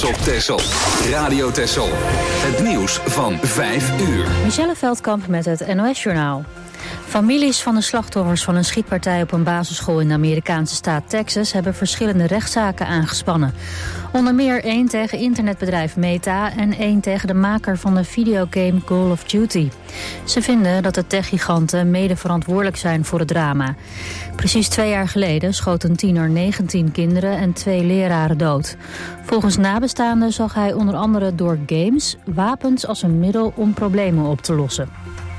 op Texel. Radio Texel. Het nieuws van 5 uur. Michelle Veldkamp met het NOS-journaal. Families van de slachtoffers van een schietpartij op een basisschool in de Amerikaanse staat Texas hebben verschillende rechtszaken aangespannen. Onder meer 1 tegen internetbedrijf Meta en 1 tegen de maker van de videogame Call of Duty. Ze vinden dat de techgiganten mede verantwoordelijk zijn voor het drama. Precies 2 jaar geleden schoot een tiener 19 kinderen en 2 leraren dood. Volgens nabestaanden zag hij onder andere door games wapens als een middel om problemen op te lossen.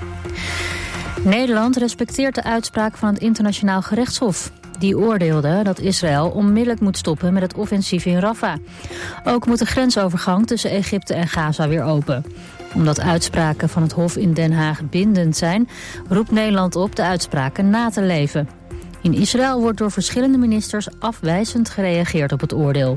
Nederland respecteert de uitspraak van het Internationaal Gerechtshof. Die oordeelde dat Israël onmiddellijk moet stoppen met het offensief in Rafah. Ook moet de grensovergang tussen Egypte en Gaza weer open. Omdat uitspraken van het Hof in Den Haag bindend zijn, roept Nederland op de uitspraken na te leven. In Israël wordt door verschillende ministers afwijzend gereageerd op het oordeel.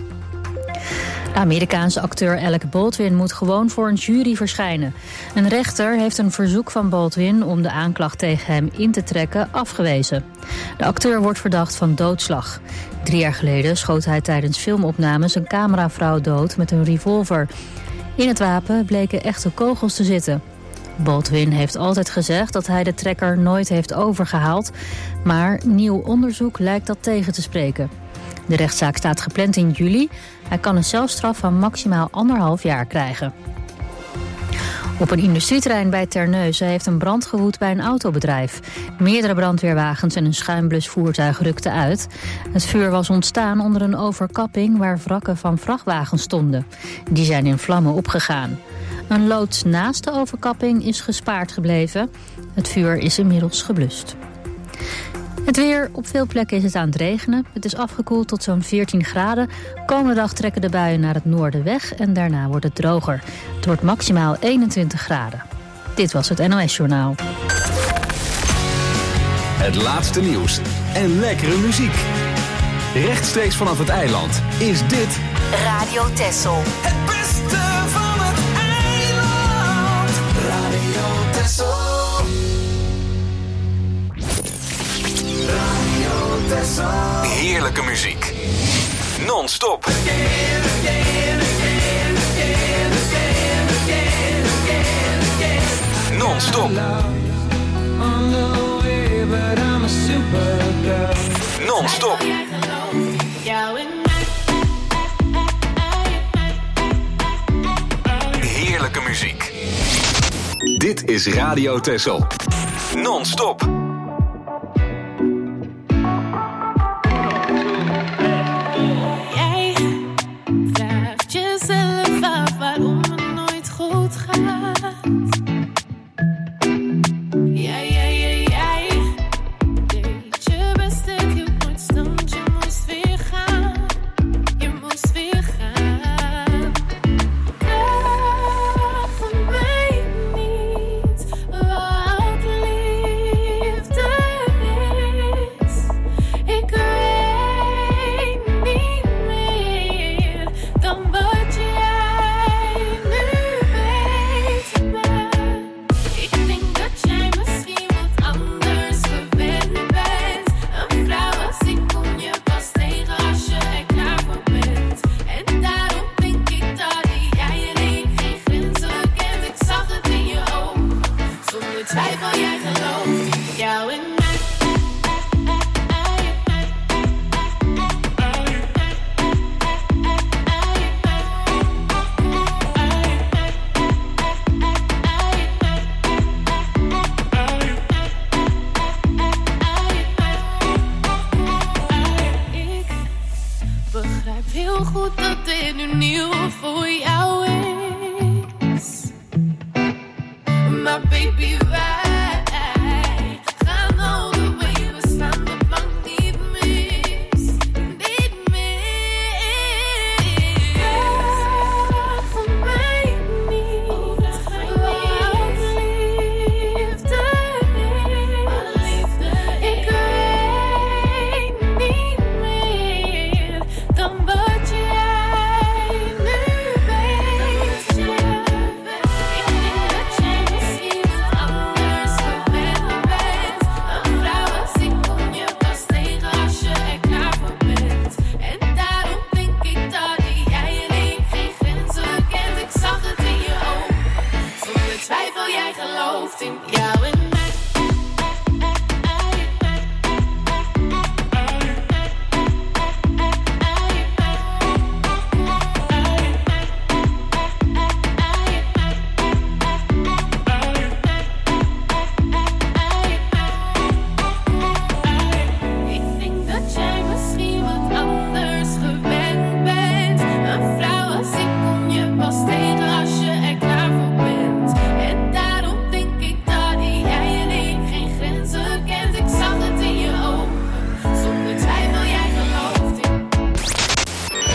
De Amerikaanse acteur Alec Baldwin moet gewoon voor een jury verschijnen. Een rechter heeft een verzoek van Baldwin om de aanklacht tegen hem in te trekken afgewezen. De acteur wordt verdacht van doodslag. 3 jaar geleden schoot hij tijdens filmopnames een cameravrouw dood met een revolver. In het wapen bleken echte kogels te zitten. Baldwin heeft altijd gezegd dat hij de trekker nooit heeft overgehaald, maar nieuw onderzoek lijkt dat tegen te spreken. De rechtszaak staat gepland in juli. Hij kan een celstraf van maximaal 1,5 jaar krijgen. Op een industrieterrein bij Terneuzen heeft een brand gewoed bij een autobedrijf. Meerdere brandweerwagens en een schuimblusvoertuig rukten uit. Het vuur was ontstaan onder een overkapping waar wrakken van vrachtwagens stonden. Die zijn in vlammen opgegaan. Een loods naast de overkapping is gespaard gebleven. Het vuur is inmiddels geblust. Het weer, op veel plekken is het aan het regenen. Het is afgekoeld tot zo'n 14 graden. Komende dag trekken de buien naar het noorden weg en daarna wordt het droger. Het wordt maximaal 21 graden. Dit was het NOS-journaal. Het laatste nieuws en lekkere muziek. Rechtstreeks vanaf het eiland is dit Radio Texel. Het beste van het eiland. Radio Texel. Heerlijke muziek. Non-stop. Non-stop. Non-stop. Heerlijke muziek. Dit is Radio Texel. Non-stop.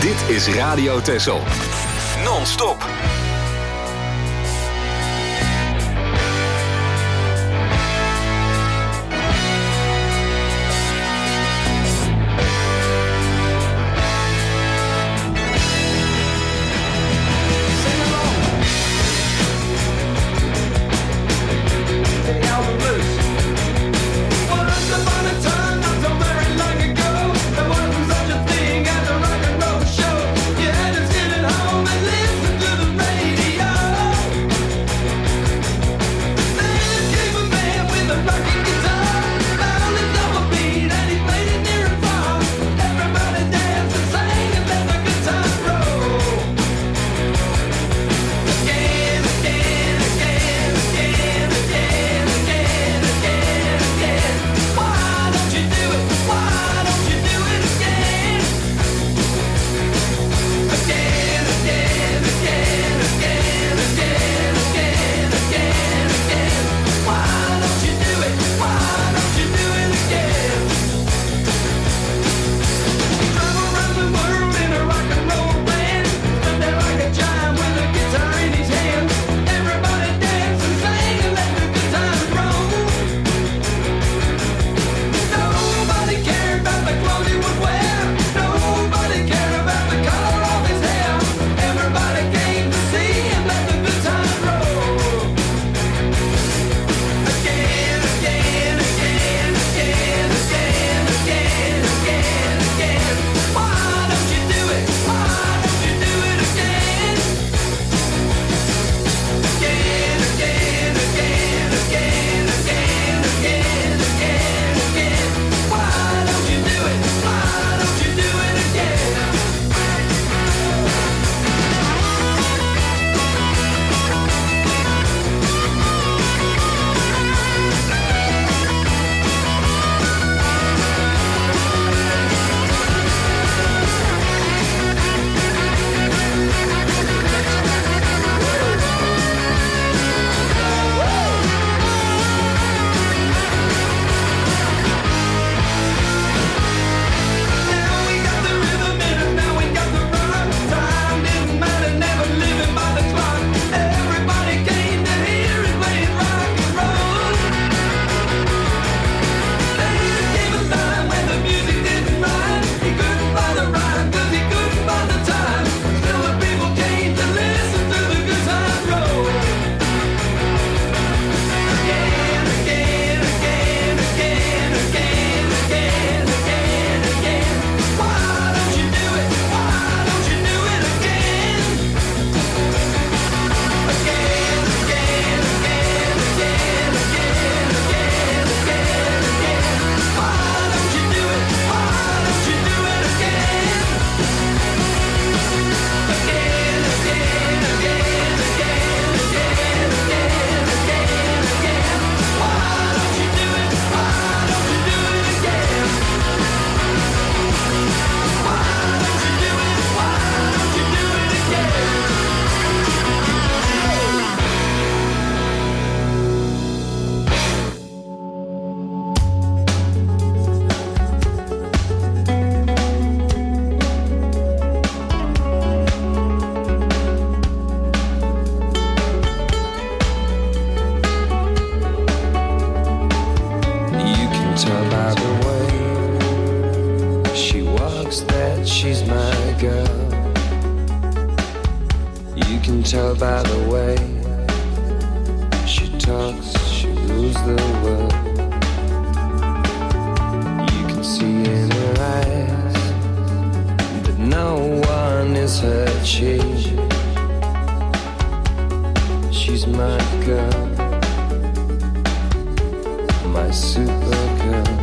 Dit is Radio Texel. Non-stop. Tell by the way she talks, she rules the world. You can see in her eyes that no one is her chief. She's my girl, my super girl.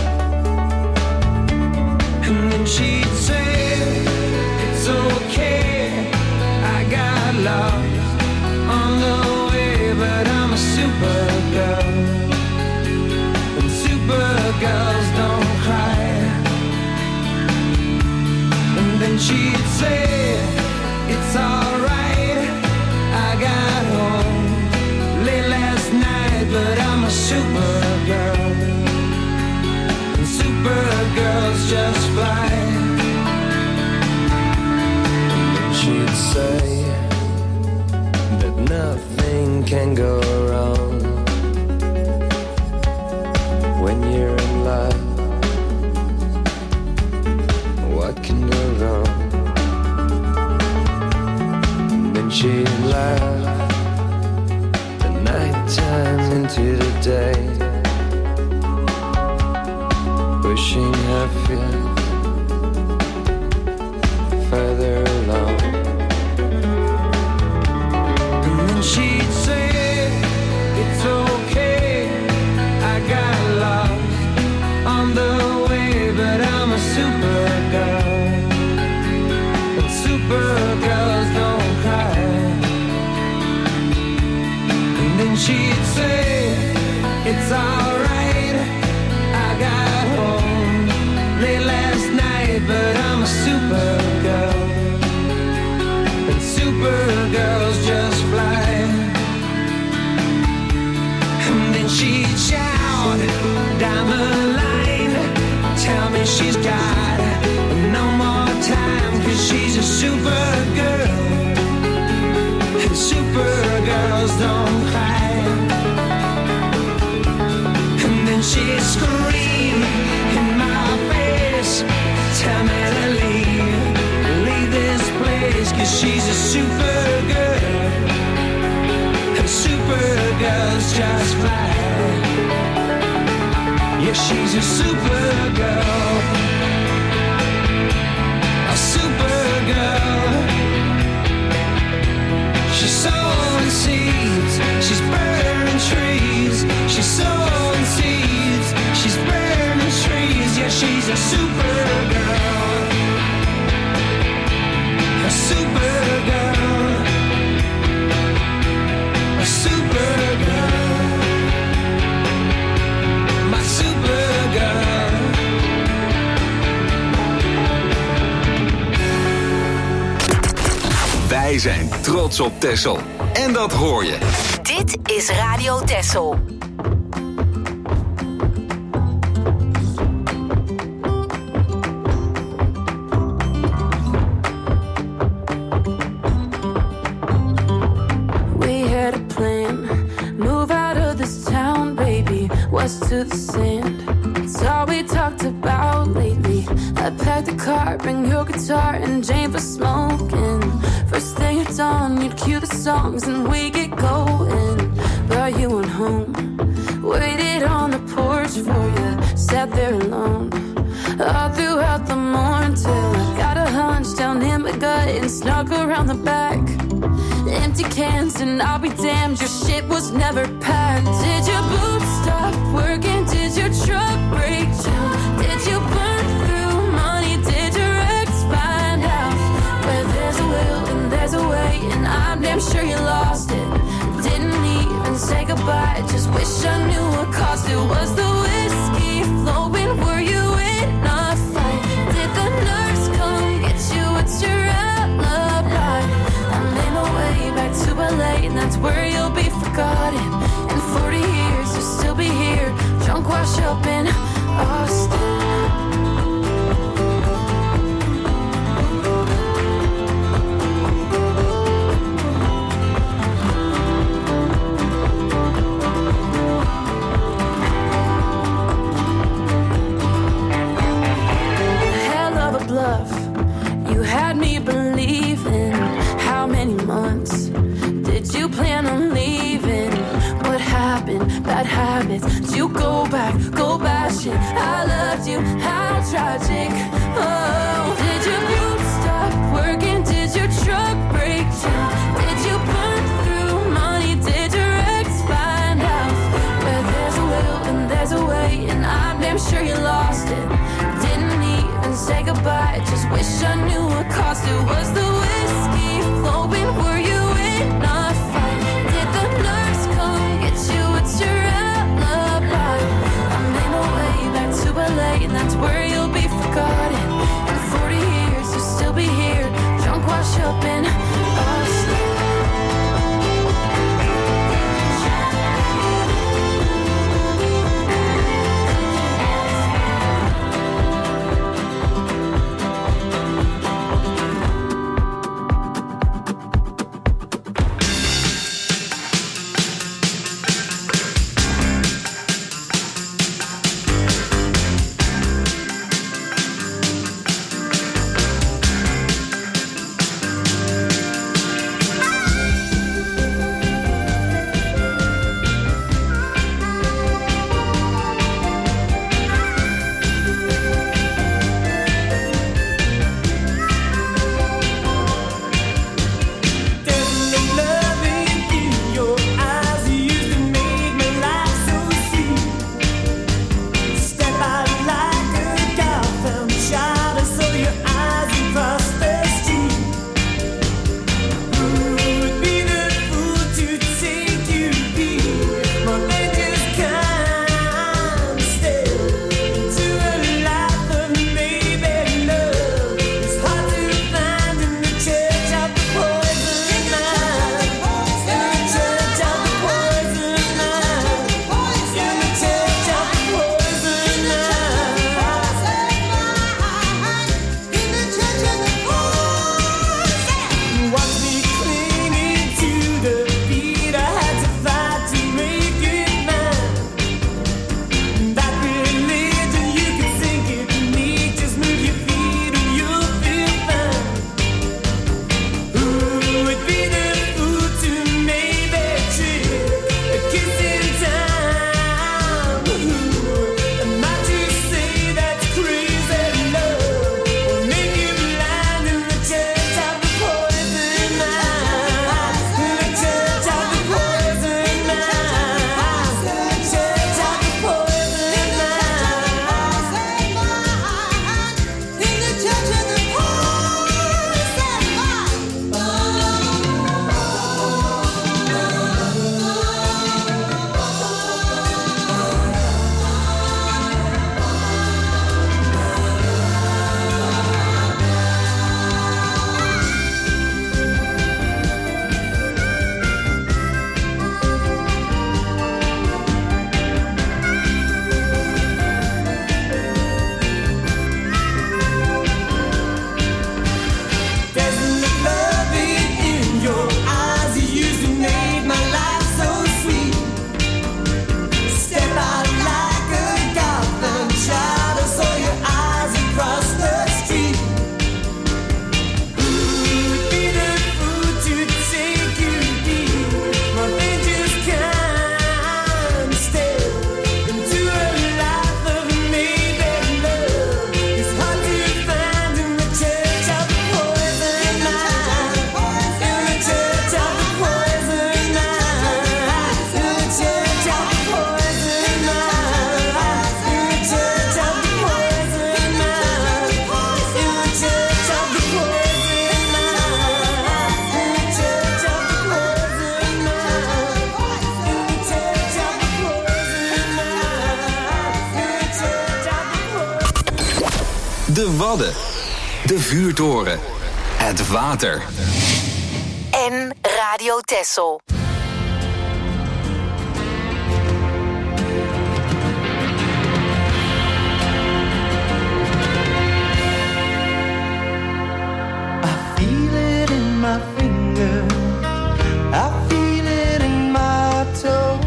And then she'd say, it's okay, I got lost on the way, but I'm a supergirl, and supergirls don't cry. And then she'd say, it's alright, I got home late last night, but I'm a supergirl, and supergirls just fly. what can go wrong? And then she'd laugh the night time into the day, pushing her feet further along. And then she'd say, it's okay, I got lost on the way, but I'm a supergirl, and supergirls don't cry. And then she'd say, it's alright, I got home late last night, but I'm a supergirl, and supergirls just fly. And then she'd shout down the line, tell me she's got no more time, 'cause she's a supergirl, and supergirls don't cry. And then she'd scream in my face, tell me to leave this place, 'cause she's a supergirl, and supergirls just fly. Yeah, she's a supergirl, a supergirl. She's sowing seeds, she's burning trees. She's sowing seeds, she's burning trees. Yeah, she's a supergirl, a supergirl, a supergirl, my supergirl. Wij zijn trots op Texel. En dat hoor je. Dit is Radio Texel. To the sand, it's all we talked about lately. I packed the car, bring your guitar and Jane for smoking. First thing at dawn, you'd cue the songs and we get going. Brought you on home, waited on the porch for you, sat there alone all throughout the morning till I got a hunch down in my gut and snuck around the back. Empty cans and I'll be damned, your shit was never packed. Did your boots stop working? Did your truck break down? Did you burn through money? Did your ex find out? Where there's a will and there's a way, and I'm damn sure you lost it. Didn't even say goodbye, just wish I knew what caused it. Was the whiskey flowing? Were you in a fight? Did the nurse come get you? What's your alibi? I made my way back to LA, and that's where you'll be forgotten. In 40 years you'll still be here, drunk, wash up in Austin. Hell of a bluff, you had me believing. How many months did you plan on leaving? What happened? Bad habits. Did you go back, go bashing? I loved you, how tragic. Oh, did your boots stop working? Did your truck break down? Did you burn through money? Did your ex find out? Where there's a will and there's a way, and I'm damn sure you lost it. Didn't even say goodbye, just wish I knew what caused it. Was the whiskey flowing? Were you in a fight? Did the nurse come get you? What's your alibi? I made my way back to LA, and that's where you'll be forgotten. In 40 years you'll still be here, drunk, wash up in Austin. De Wadden. De vuurtoren. Het water. En Radio Texel. Feel it in my finger, I feel it in my toe.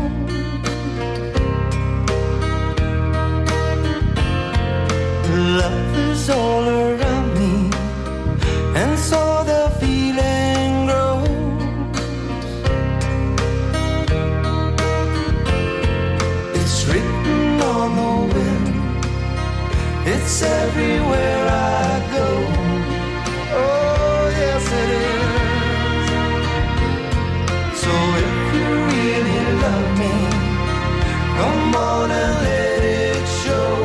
Love is all around me, and so the feeling grows. It's written on the wind, it's everywhere I go. Oh, yes it is. So if you really love me, come on and let it show.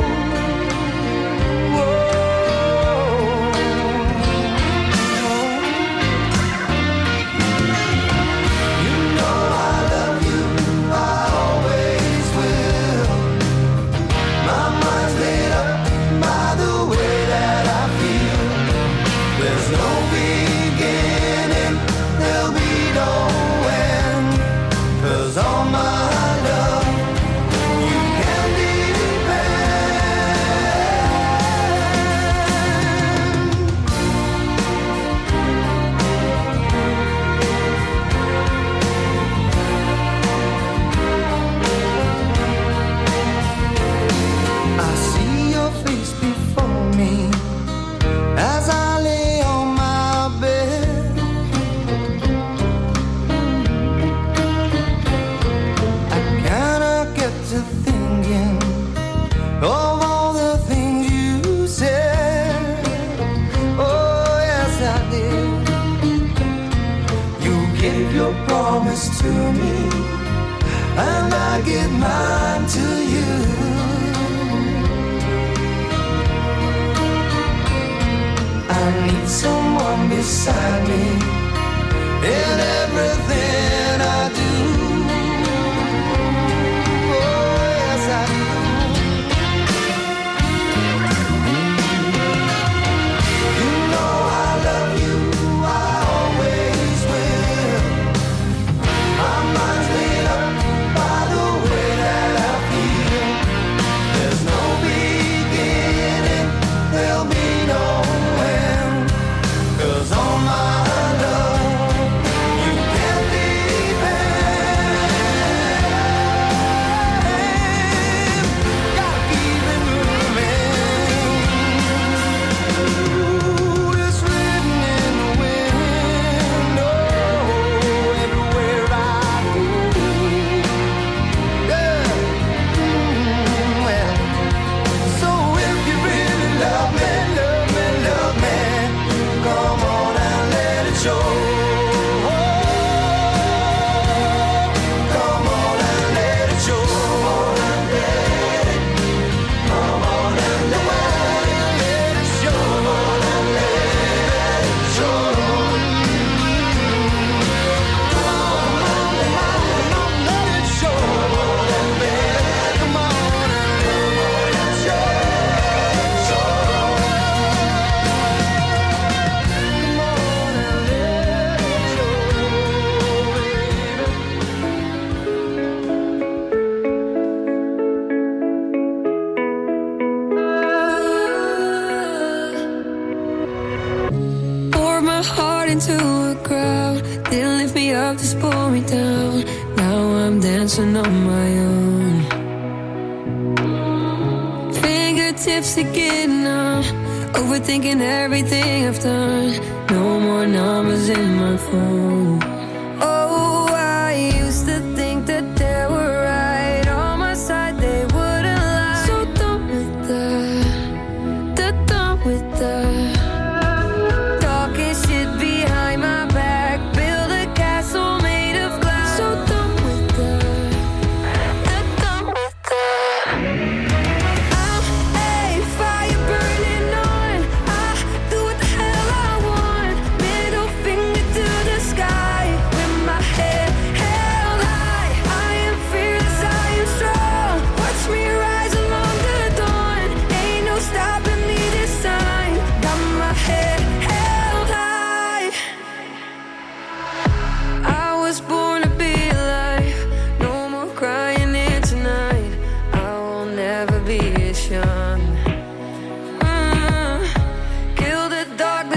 To me, and I give mine to you. I need someone beside me in everything I do. Oh, yes, I do. You know I love you, I always will. My mind's made up by the way that I feel. There's no beginning, there'll be no end. 'Cause all my love, you can depend. Gotta keep it moving. Ooh, it's written in the wind. Oh, everywhere I go. Yeah. Well, so if you really love me, love me, love me, come on and let it show. Come on and let it show. Come on and let it show. Come on and let it show. Come on and let it show. Come on and let it show. Poured my heart into a crowd, didn't lift me up, just pull me down. Now I'm dancing on my own. Fingertips are getting numb, overthinking everything I've done. No more numbers in my phone. Oh, I used to think that they were right on my side, they wouldn't lie. So done with that, done with that. Talking shit behind my back, build a castle made of glass. So done with that, done with that. I'm a fire burning on, I do what the hell I want. Middle finger to the sky with my head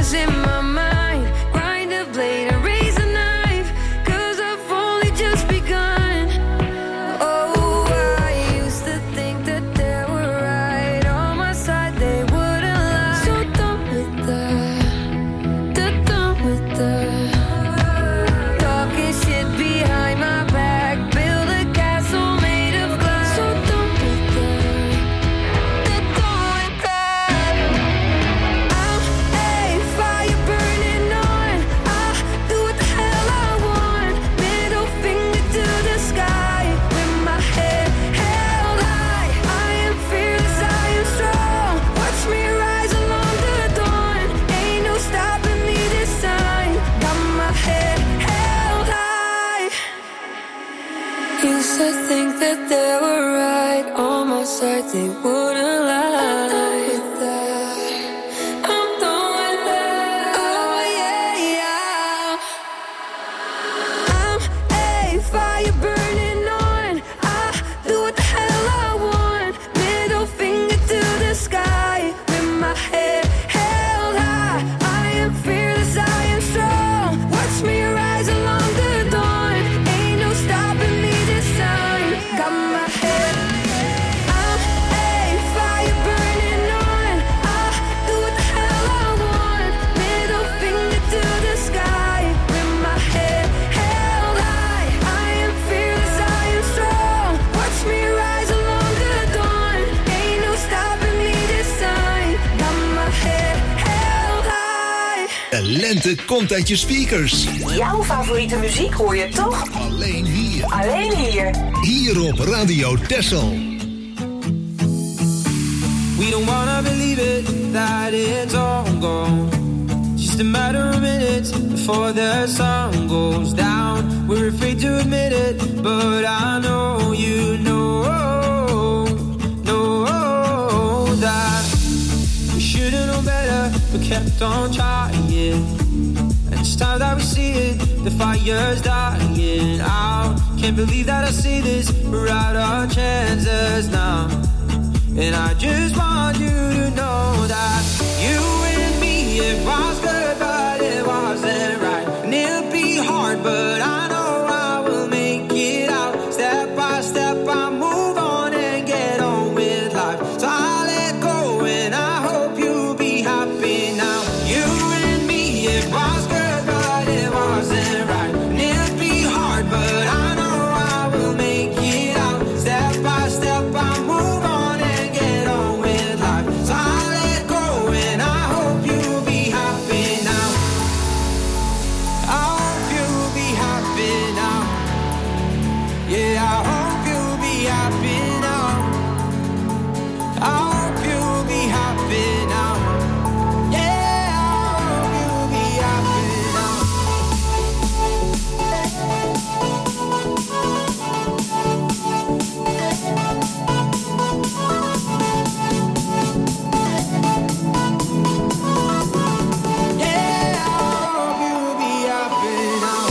losing my mind. Grind a blade and raise a knife, 'cause I've only just begun. Oh, I used to think that they were right on my side, they wouldn't lie. So done with that, done with that. Talking shit behind my back, build a castle made of glass. So done with that, done with that. I'm a fire burning on, I do what the hell I want. Middle finger to the sky, with my head held high. I am fearless, I am strong. Watch me rise along the dawn. Ain't no stopping me this time. Got my head held high. Used to think that they were right on my side, they wouldn't lie. I'm done with that. Oh yeah, yeah. I'm a fire burning on, I do what the hell I want. Middle finger to the sky, with my head held high. I am fearless, I am strong. Watch me rise along the dawn. Ain't no stopping me this time. Got my head. I'm a fire burning on, I do what the hell I want. Middle finger to the sky, with my head held high. I am fearless, I am strong. Watch me rise along the dawn. Ain't no stopping me this time. Got my head held high. De lente komt uit je speakers. Jouw favoriete muziek hoor je toch? Alleen hier. Alleen hier. Hier op Radio Texel. We don't wanna believe it, that it's all gone. Just a matter of minutes before the sun goes down. We're afraid to admit it, but I know you know that we should've known better, but kept on trying. And it's time that we see it, the fire's dying out. Can't believe that I see this, we're out our chances now. And I just want you to know that you and me, it was good, but it wasn't right. And it'll be hard, but I know I will make it out. Step by step, I move on and get on with life. So I let go and I hope you'll be happy now. You and me, it was good, but it wasn't right. And it'll be hard, but I know I will make it out. Step by step, I move on and get on with life. So I let go and I hope you'll be happy now. I hope you'll be happy now. Yeah, I hope you'll be happy now. I hope you'll be happy now. Yeah, I hope you'll be happy now. Yeah, I hope you'll be happy now.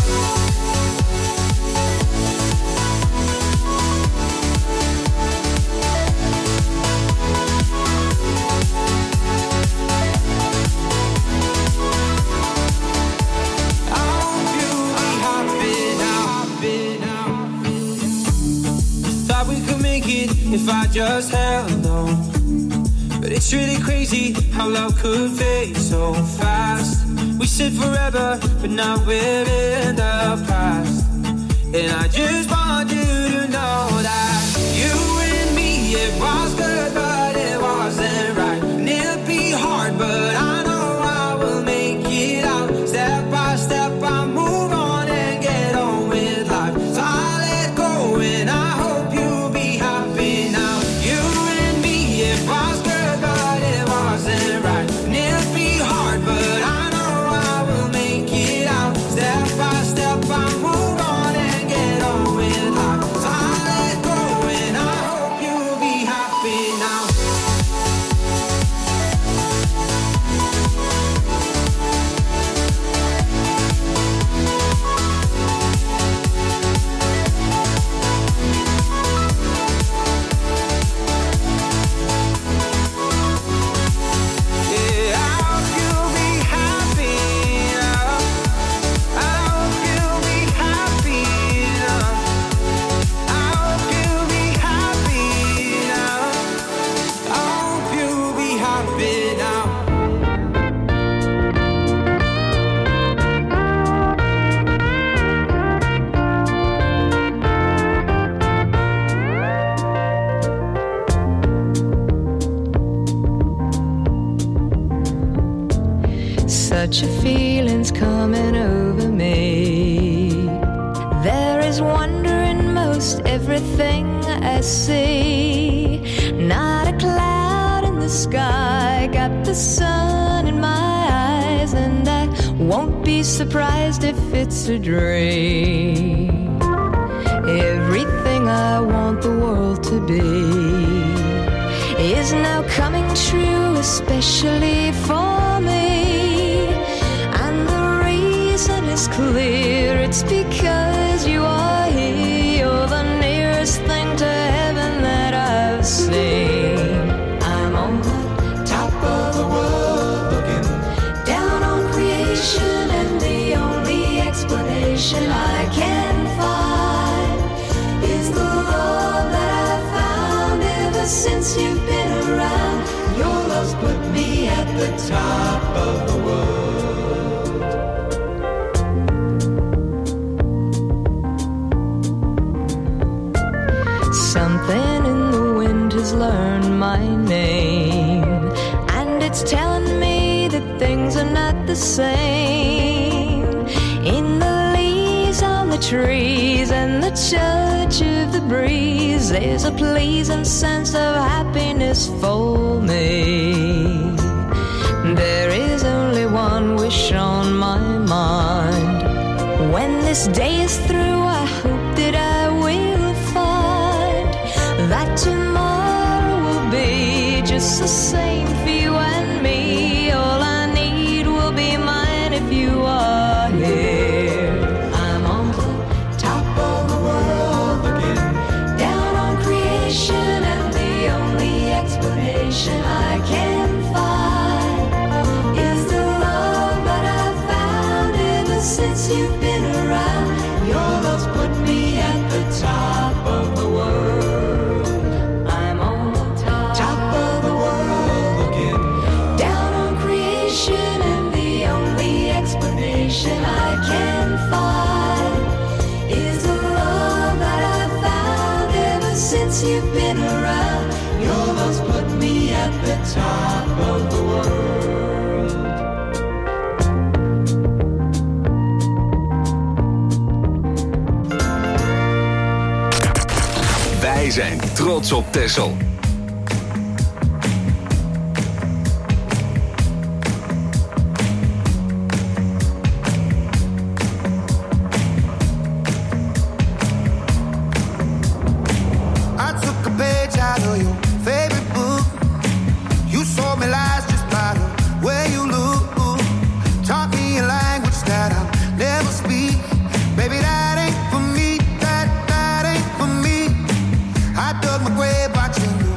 I hope you'll be happy now. Thought we could make it if I just held on. But it's really crazy how love could fade so fast. We said forever, but now we're in the past. And I just want you to know that you and me, it was good, but it wasn't right. And it'll be hard, but I know I will make it out. Step by step, I move on and get on with life. So I let go and I hope you'll be happy now. You and me, it was good, but it wasn't right. And it'll be hard, but I know I will make it out. Step by step, I move on and get on with life. Such a feeling's coming over me. There is wonder in most everything I see. Not a cloud in the sky, got the sun in my eyes, and I won't be surprised if it's a dream. Everything I want the world to be is now coming true, especially for me. And the reason is clear, it's because you are here. You're the nearest thing to heaven that I've seen. I'm on the top of the world, looking down on creation, and the only explanation I can find is the love that I've found ever since you've been around. Your love's put me at the top of the world. Something in the wind has learned my name, and it's telling me that things are not the same. In the leaves on the trees and the touch of the breeze, there's a pleasing sense of happiness for me. There is only one wish on my mind. When this day is through, I hope that I will find that tomorrow will be just the same for you and me. All I need will be mine if you are here. I'm on the top of the world, looking down on creation, and the only explanation I can find is the love that I've found ever since you've been around. Your love's put me at the top of the world. I'm on the top of the world, looking down on creation, and the only explanation I can find is the love that I've found ever since you've been around. Your love's put me at the top of the world. Wij zijn trots op Texel. I took a page out of your favorite book. You sold me lies just by the way you look. Taught me a language that I'll never speak. Baby, that ain't for me. That ain't for me. I dug my grave watching you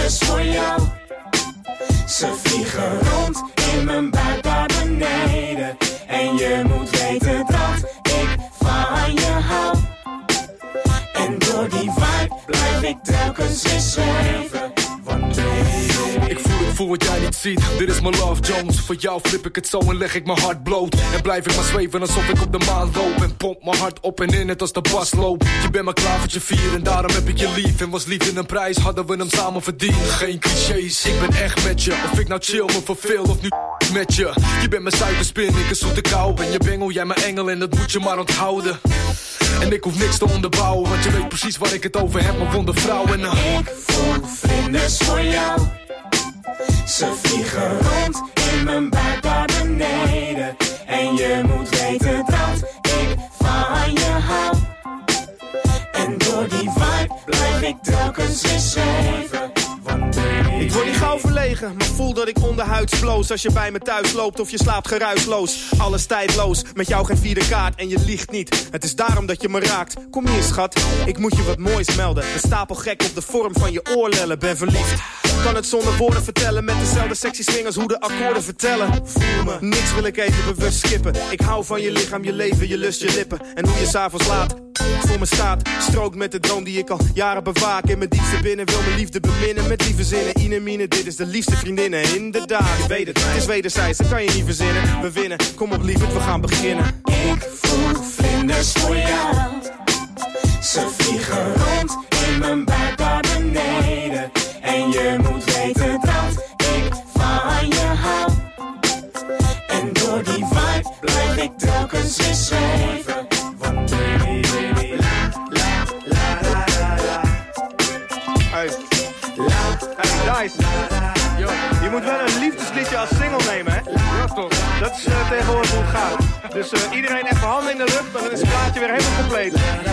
vlinders voor jou. Ze vliegen rond in mijn buik daar beneden. En je moet weten dat ik van je hou. En door die vibe blijf ik telkens weer zweven. Ik voel wat jij niet ziet, dit is mijn Love Jones. Voor jou flip ik het zo en leg ik mijn hart bloot. En blijf ik maar zweven alsof ik op de maan loop. En pomp mijn hart op en in het als de bas loopt. Je bent maar klavertje 4 en daarom heb ik je lief. En was liefde een prijs, hadden we hem samen verdiend. Geen clichés, ik ben echt met je. Of ik nou chill me verveel of nu met je. Je bent mijn suikerspin, ik een zoete kou. Ben je bengel, jij mijn engel en dat moet je maar onthouden. En ik hoef niks te onderbouwen, want je weet precies waar ik het over heb, mijn wonde vrouw. En ik voel vlinders voor jou. Ze vliegen rond in mijn buik daar beneden. En je moet weten dat ik van je hou. En door die vibe blijf ik telkens weer zweven. Ik word niet gauw verlegen, maar voel dat ik onderhuids bloos. Als je bij me thuis loopt of je slaapt geruisloos. Alles tijdloos, met jou geen vierde kaart en je liegt niet. Het is daarom dat je me raakt. Kom hier schat, ik moet je wat moois melden. Een stapel gek op de vorm van je oorlellen, ben verliefd. Kan het zonder woorden vertellen, met dezelfde sexy swingers hoe de akkoorden vertellen. Voel me, niks wil ik even bewust skippen. Ik hou van je lichaam, je leven, je lust, je lippen. En hoe je s'avonds laat voor me staat. Strookt met de droom die ik al jaren bewaak. In mijn diepste binnen wil mijn liefde beminnen. Met lieve zinnen, Ine Mine, dit is de liefste vriendinnen. Inderdaad, je weet het, het is wederzijds, dat kan je niet verzinnen. We winnen, kom op lieverd, we gaan beginnen. Ik voel vlinders voor jou. Ze vliegen rond in mijn buik daar beneden. En je moet weten dat ik van je hou. En door die vibe blijf ik telkens weer zweven. Want baby, Hey, Dice. Je moet wel een liefdesliedje als single nemen, hè? Ja, toch. Dat is tegenwoordig hoe het gaat. Dus iedereen even handen in de lucht, dan is het plaatje weer helemaal compleet.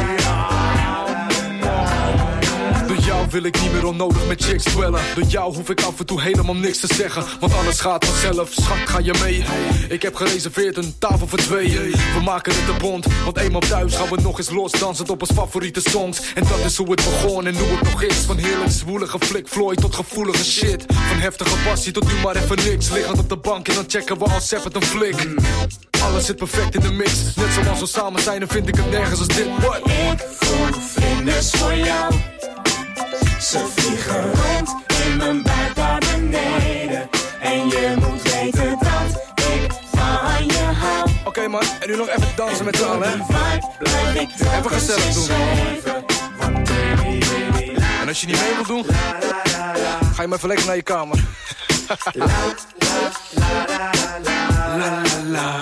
Door jou wil ik niet meer onnodig met chicks dwellen. Door jou hoef ik af en toe helemaal niks te zeggen. Want alles gaat vanzelf, schat, ga je mee? Ik heb gereserveerd een tafel voor 2. We maken het een bond, want eenmaal thuis gaan we nog eens los. Dansend op ons favoriete songs. En dat is hoe het begon en hoe het nog is. Van heerlijk zwoelige flik Floyd tot gevoelige shit. Van heftige passie tot nu maar even niks. Liggend op de bank en dan checken we als separate een flik. Alles zit perfect in de mix. Net zoals we samen zijn, dan vind ik het nergens als dit. What? Ik voel vlinders voor jou. Ze vliegen rond in mijn buik daar beneden. En je moet weten dat ik van je hou. Oké man, en nu nog even dansen met z'n allen, hè? Even gezellig doen. En als je niet mee wilt doen, ga je maar even lekker naar je kamer. La la la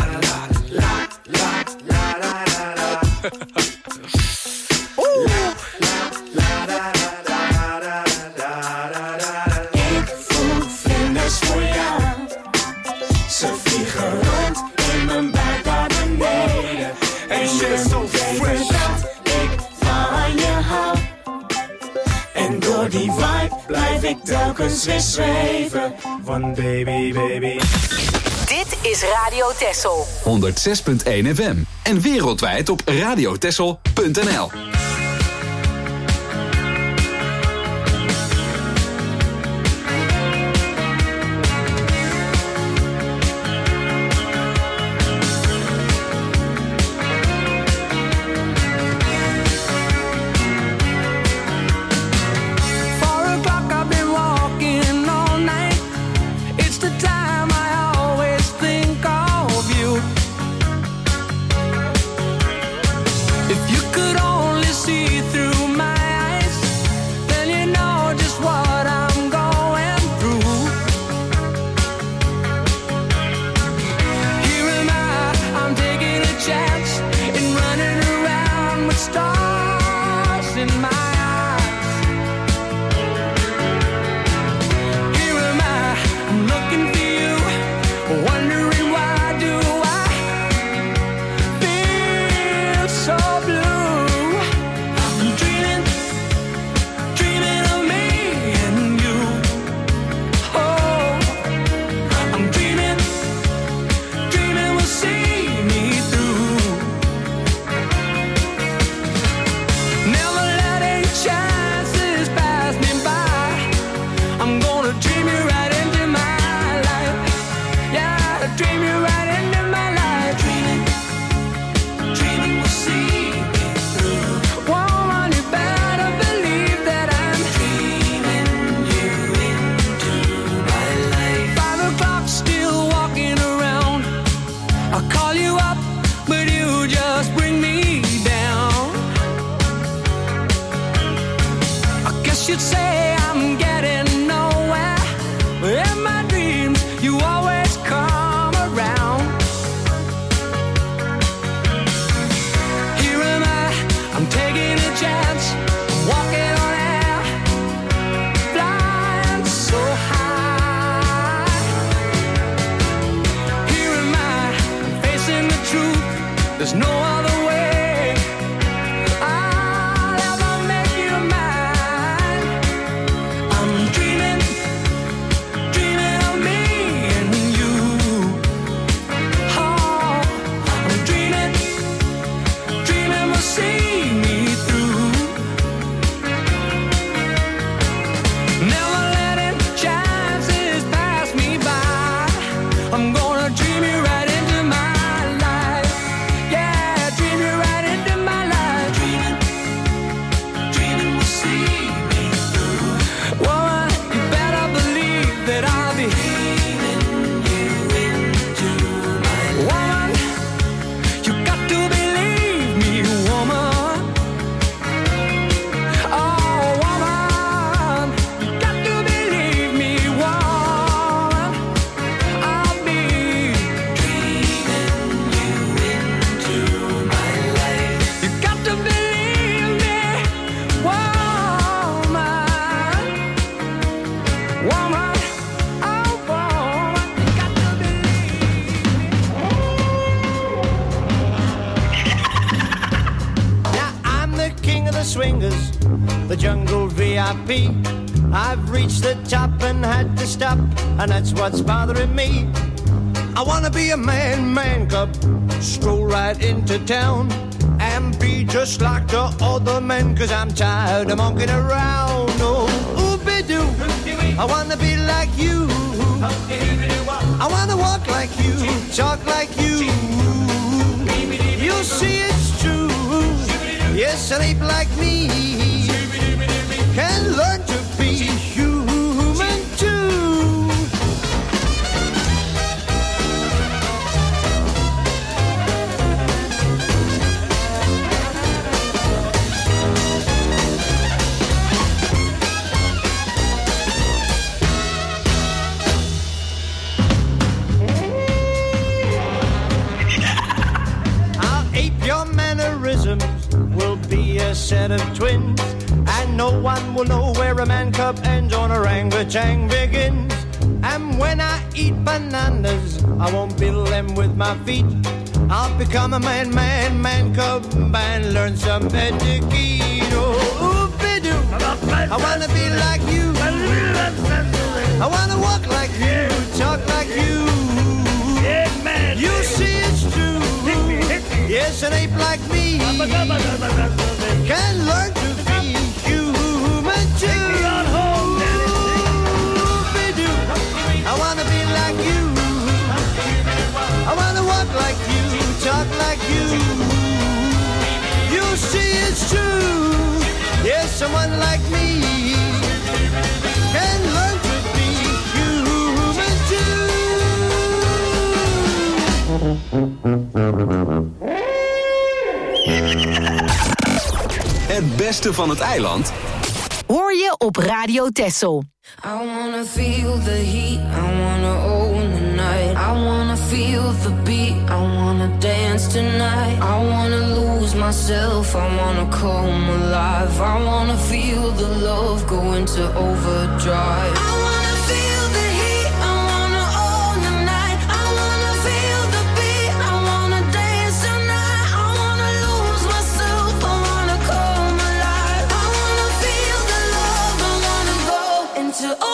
Ik voel vlinders voor jou. Ze vliegen rond in mijn buik daar beneden. En je moet weten dat ik van je hou. En door die vibe blijf ik telkens weer zweven. Van baby, baby. Dit is Radio Texel. 106.1 FM. En wereldwijd op radiotexel.nl. If you could only guess you'd say I'm getting nowhere. In my dreams, you always come around. Here am I, I'm taking a chance, walking on air, flying so high. Here am I, facing the truth, there's no other way. I'll ever make you mine. I'm dreaming, dreaming of me and you. Oh, I'm dreaming, dreaming we'll see me through. Never letting chances pass me by. I'm gonna dream you right into my life. Yeah, dream you right into my life. Dreaming, dreaming we'll see me through. Woman, you better believe that I'll be dreaming you into my life. Woman, you got to believe me, woman. Oh, woman, you got to believe me, woman. I'll be dreaming you into my life. You got to believe me, woman. Woman, oh, woman, you got to believe Now I'm the king of the swingers, the jungle VIP. I've reached the top and had to stop, and that's what's bothering me. I wanna be a man cub, stroll right into town, and be just like the other men, 'cause I'm tired of monkeying around. Oh, ooby-doo, I wanna be like you. I wanna walk like you, talk like you. You'll see it's true. Yes, an ape like me can learn to be human too. I'll ape your mannerisms, we'll be a set of twins, and no one will know where a man cub ends or an orangutan begins. And when I eat bananas, I won't build them with my feet. I'll become a man cub and learn some etiquette. Oh, ooby-doo, I wanna be like you. I wanna walk like you, talk like you. You see it's true. Yes, an ape like me can learn to be human too. Ooby-doo, I wanna be like you. I wanna walk like you, talk like you. You see it's true. Yes, someone like me can learn to be human too. Het beste van het eiland Hoor je op Radio Texel. I wanna feel the heat, I wanna own the night. I wanna feel the beat, I wanna dance tonight. I wanna lose myself, I wanna come alive. I wanna feel the love go into overdrive. I wanna feel the heat, I wanna own the night. I wanna feel the beat, I wanna dance tonight. I wanna lose myself, I wanna come alive. I wanna feel the love, I wanna go into overdrive.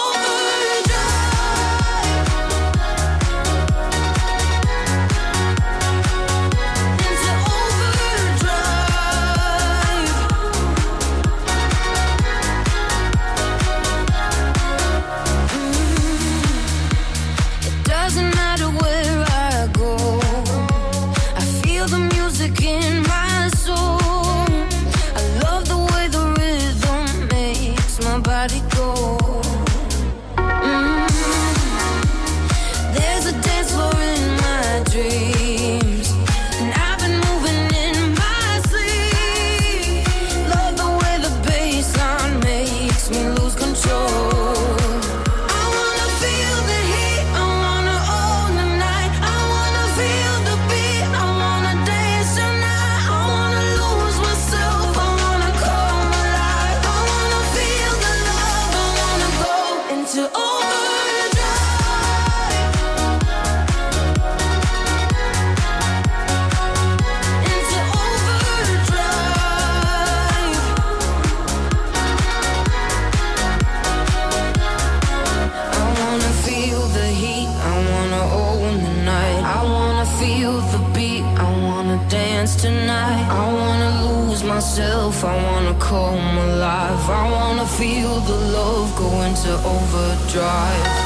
makes me myself, I wanna come alive. I wanna feel the love go into overdrive.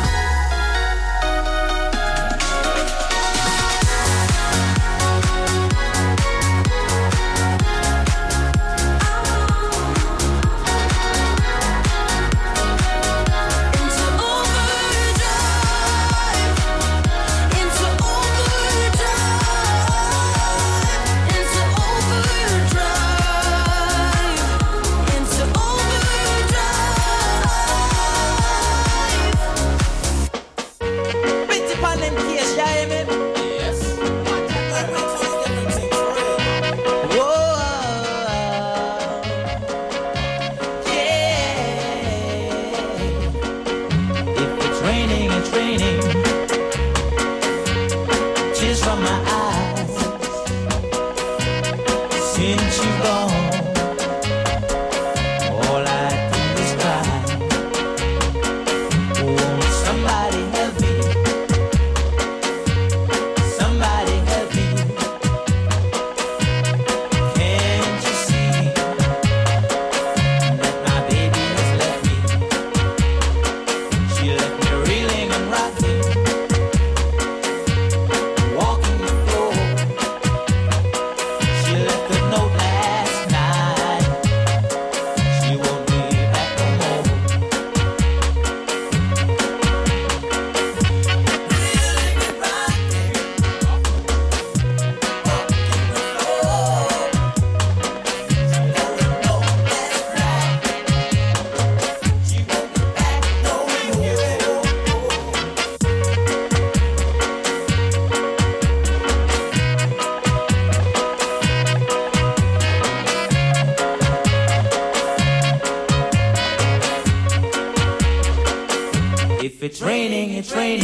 If it's raining, it's raining.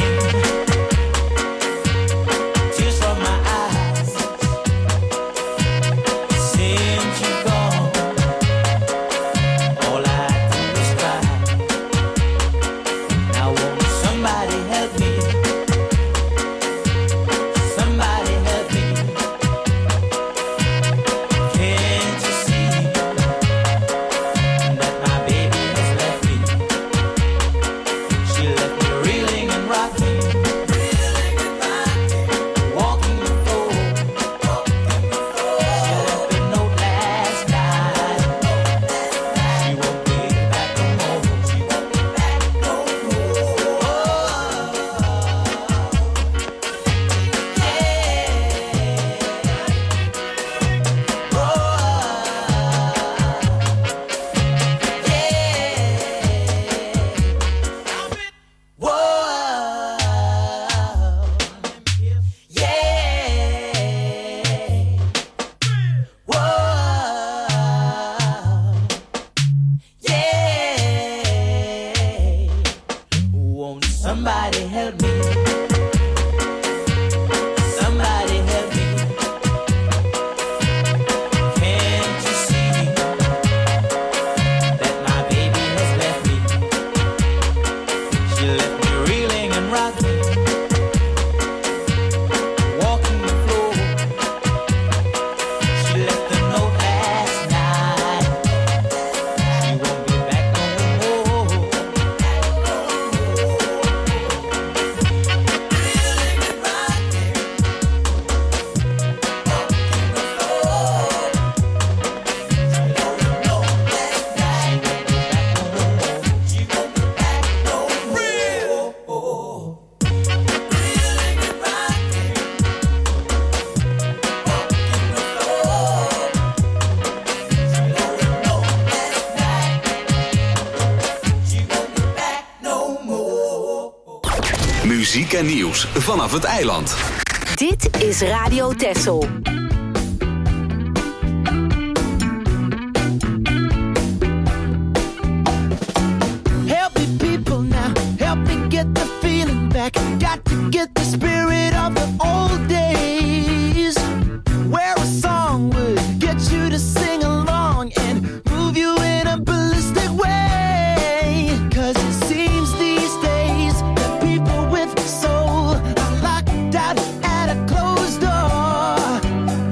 Tears from my eyes. Since you're gone, all I do is cry. Now won't somebody help me? Somebody help me. Can't you see that my baby has left me? She left me reeling and rocking, walking the floor. She left a note last night. She won't be back no more. She won't be back no more. Won't somebody help me? Somebody help me. Can't you see that my baby has left me? She left me reeling and rocking, walking the floor. She left a note last night. She won't be back no more. Muziek en nieuws vanaf het eiland. Dit is Radio Texel. Help me people now, help me get the feeling back. Got to get the spirit of the old days, where a song would get you to sing along and move you in a ballistic way. 'Cause it seems these days that people with soul are locked out at a closed door.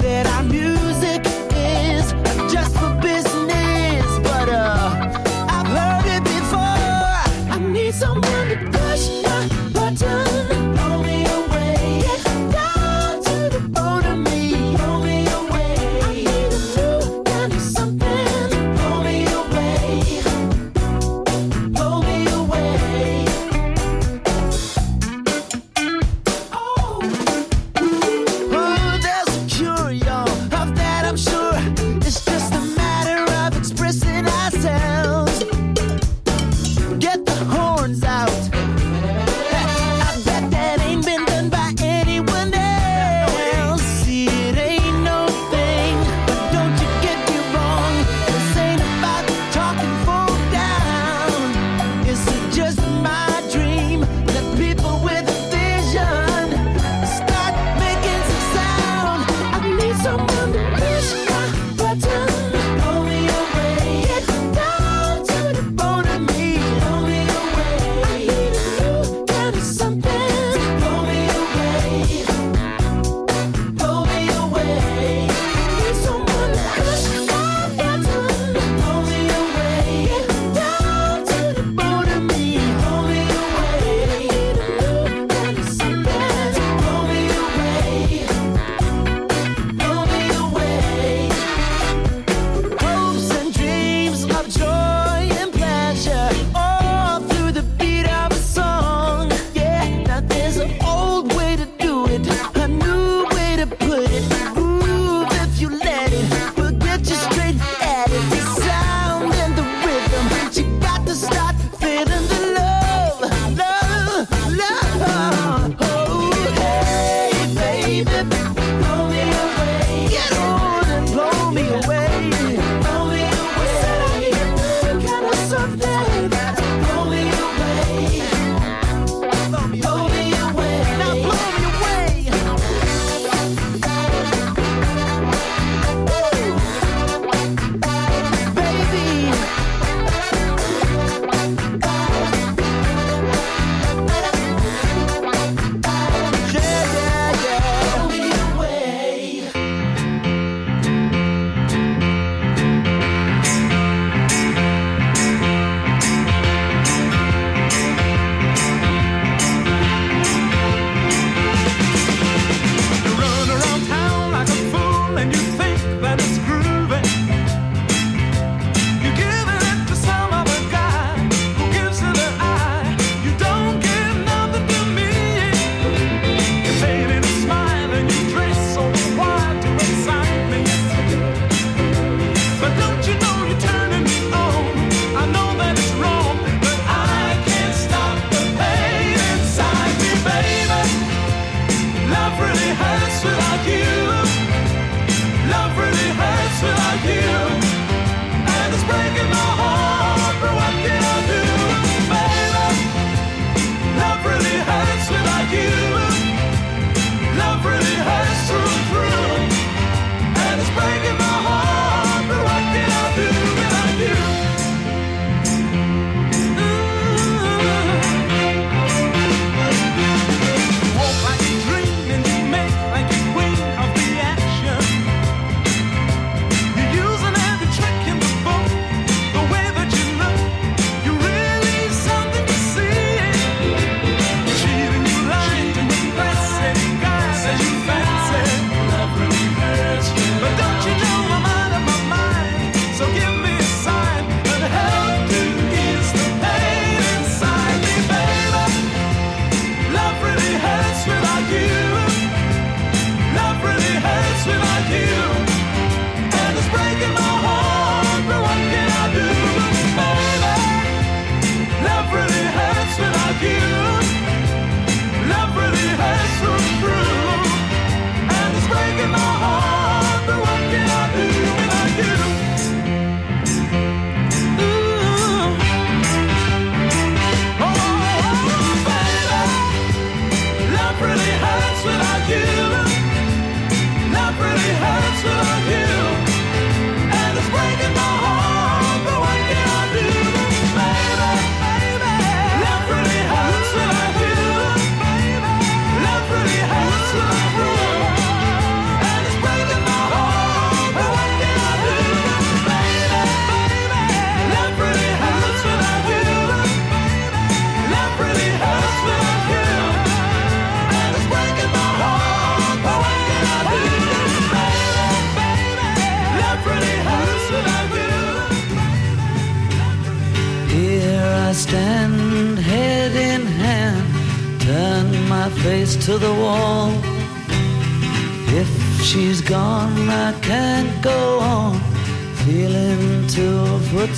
stand head in hand, turn my face to the wall. If she's gone, I can't go on, feeling 2 foot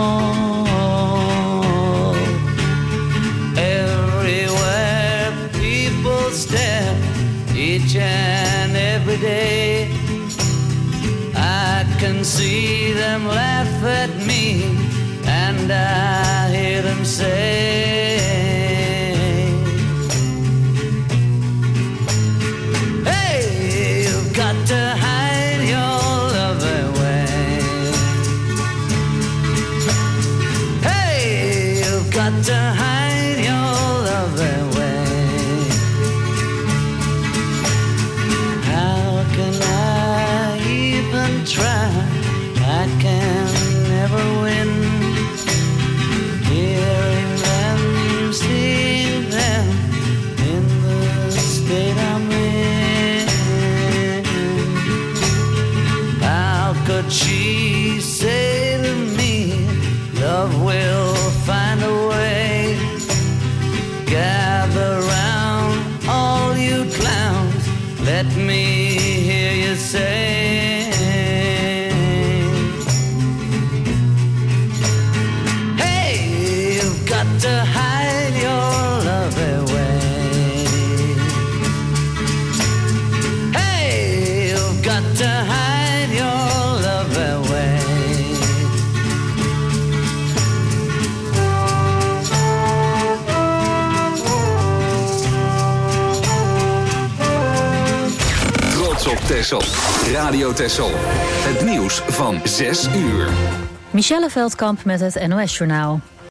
small. Everywhere people stare, each and every day. I can see them laugh at me, and I hear them say, hey, you've got to hide your love away. Hey, you've got to hide your love away. How can I even try? I can never win. Hearing them, seeing them in the state I'm in. How could she say to me, love will find a way? Gather round, all you clowns, let me hear you say, to hide your love away. Hey, you've got to hide your love away. Trots op Texel. Radio Texel. Het nieuws van 6 uur. Michelle Veldkamp met het NOS-journaal.